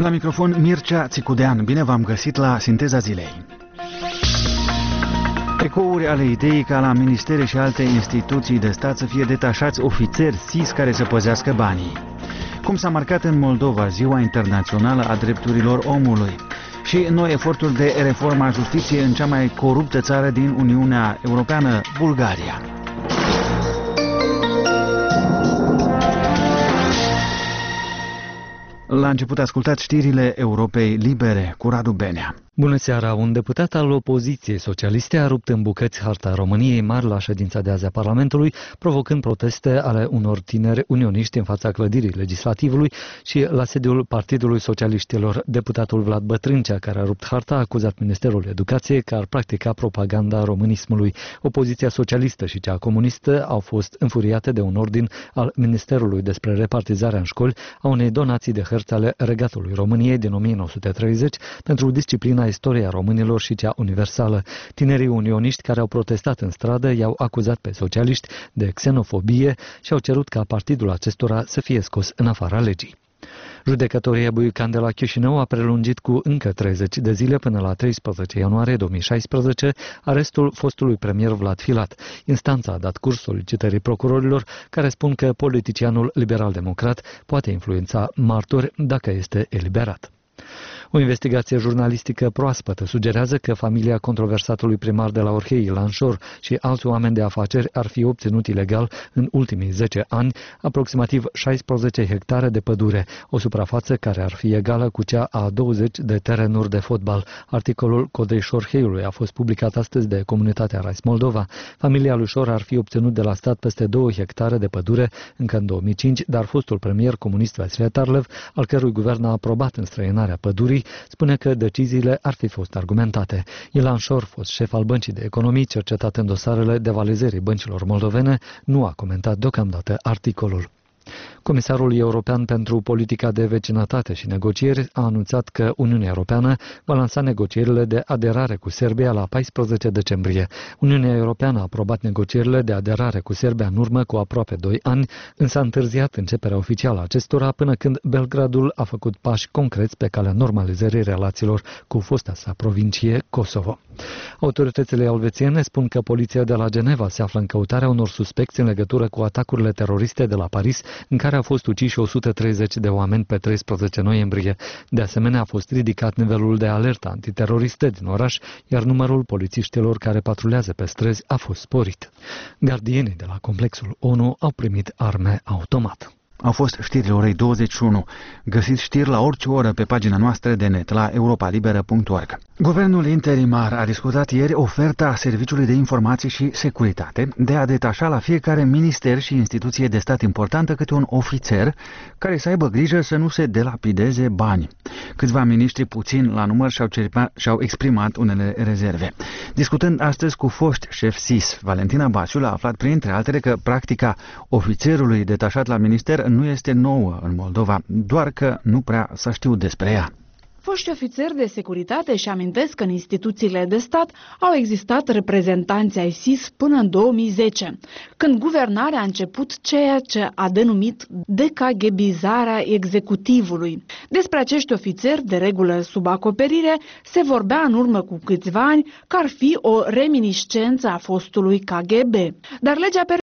La microfon Mircea Țicudean, bine v-am găsit la Sinteza Zilei. Ecouri ale ideii ca la ministere și alte instituții de stat să fie detașați ofițeri SIS care să păzească banii. Cum s-a marcat în Moldova Ziua Internațională a Drepturilor Omului și noi eforturi de reformă a justiției în cea mai coruptă țară din Uniunea Europeană, Bulgaria. La început ascultați știrile Europei Libere cu Radu Benea. Bună seara! Un deputat al opoziției socialiste a rupt în bucăți harta României Mari la ședința de azi a Parlamentului, provocând proteste ale unor tineri unioniști în fața clădirii legislativului și la sediul Partidului Socialiștilor. Deputatul Vlad Bătrâncea, care a rupt harta, a acuzat Ministerul Educației că ar practica propaganda românismului. Opoziția socialistă și cea comunistă au fost înfuriate de un ordin al Ministerului despre repartizarea în școli a unei donații de hărți ale Regatului României din 1930 pentru disciplina istoria românilor și cea universală. Tinerii unioniști care au protestat în stradă i-au acuzat pe socialiști de xenofobie și au cerut ca partidul acestora să fie scos în afara legii. Judecătoria Buican de la Chișinău a prelungit cu încă 30 de zile până la 13 ianuarie 2016 arestul fostului premier Vlad Filat. Instanța a dat curs solicitării procurorilor care spun că politicianul liberal-democrat poate influența martori dacă este eliberat. O investigație jurnalistică proaspătă sugerează că familia controversatului primar de la Orhei, Ilan Șor, și alți oameni de afaceri ar fi obținut ilegal în ultimii 10 ani aproximativ 16 hectare de pădure, o suprafață care ar fi egală cu cea a 20 de terenuri de fotbal. Articolul Codei Șorheiului a fost publicat astăzi de comunitatea Rais Moldova. Familia lui Șor ar fi obținut de la stat peste 2 hectare de pădure încă în 2005, dar fostul premier comunist Vasile Tarlev, al cărui guvern a aprobat înstrăinarea pădurii, spune că deciziile ar fi fost argumentate. Ilan Șor, fost șef al Băncii de Economii, cercetat în dosarele devalizării băncilor moldovene, nu a comentat deocamdată articolul. Comisarul European pentru Politica de Vecinătate și Negocieri a anunțat că Uniunea Europeană va lansa negocierile de aderare cu Serbia la 14 decembrie. Uniunea Europeană a aprobat negocierile de aderare cu Serbia în urmă cu aproape 2 ani, însă a întârziat începerea oficială a acestora până când Belgradul a făcut pași concreți pe calea normalizării relațiilor cu fosta sa provincie Kosovo. Autoritățile elvețiene spun că poliția de la Geneva se află în căutarea unor suspecți în legătură cu atacurile teroriste de la Paris, în care au fost uciși 130 de oameni pe 13 noiembrie. De asemenea, a fost ridicat nivelul de alertă antiteroriste din oraș, iar numărul polițiștilor care patrulează pe străzi a fost sporit. Gardienii de la complexul ONU au primit arme automat. Au fost știrile orei 21. Găsiți știri la orice oră pe pagina noastră de net la europalibera.org. Guvernul interimar a discutat ieri oferta Serviciului de Informații și Securitate de a detașa la fiecare minister și instituție de stat importantă câte un ofițer care să aibă grijă să nu se delapideze bani. Câțiva miniștri puțin la număr și-au exprimat unele rezerve. Discutând astăzi cu foști șef SIS, Valentina Basiul a aflat printre altele că practica ofițerului detașat la minister nu este nouă în Moldova, doar că nu prea s-a știut despre ea. Foști ofițeri de securitate își amintesc că în instituțiile de stat au existat reprezentanți ai SIS până în 2010, când guvernarea a început ceea ce a denumit decaghebizarea executivului. Despre acești ofițeri, de regulă sub acoperire, se vorbea în urmă cu câțiva ani că ar fi o reminiscență a fostului KGB. Dar legea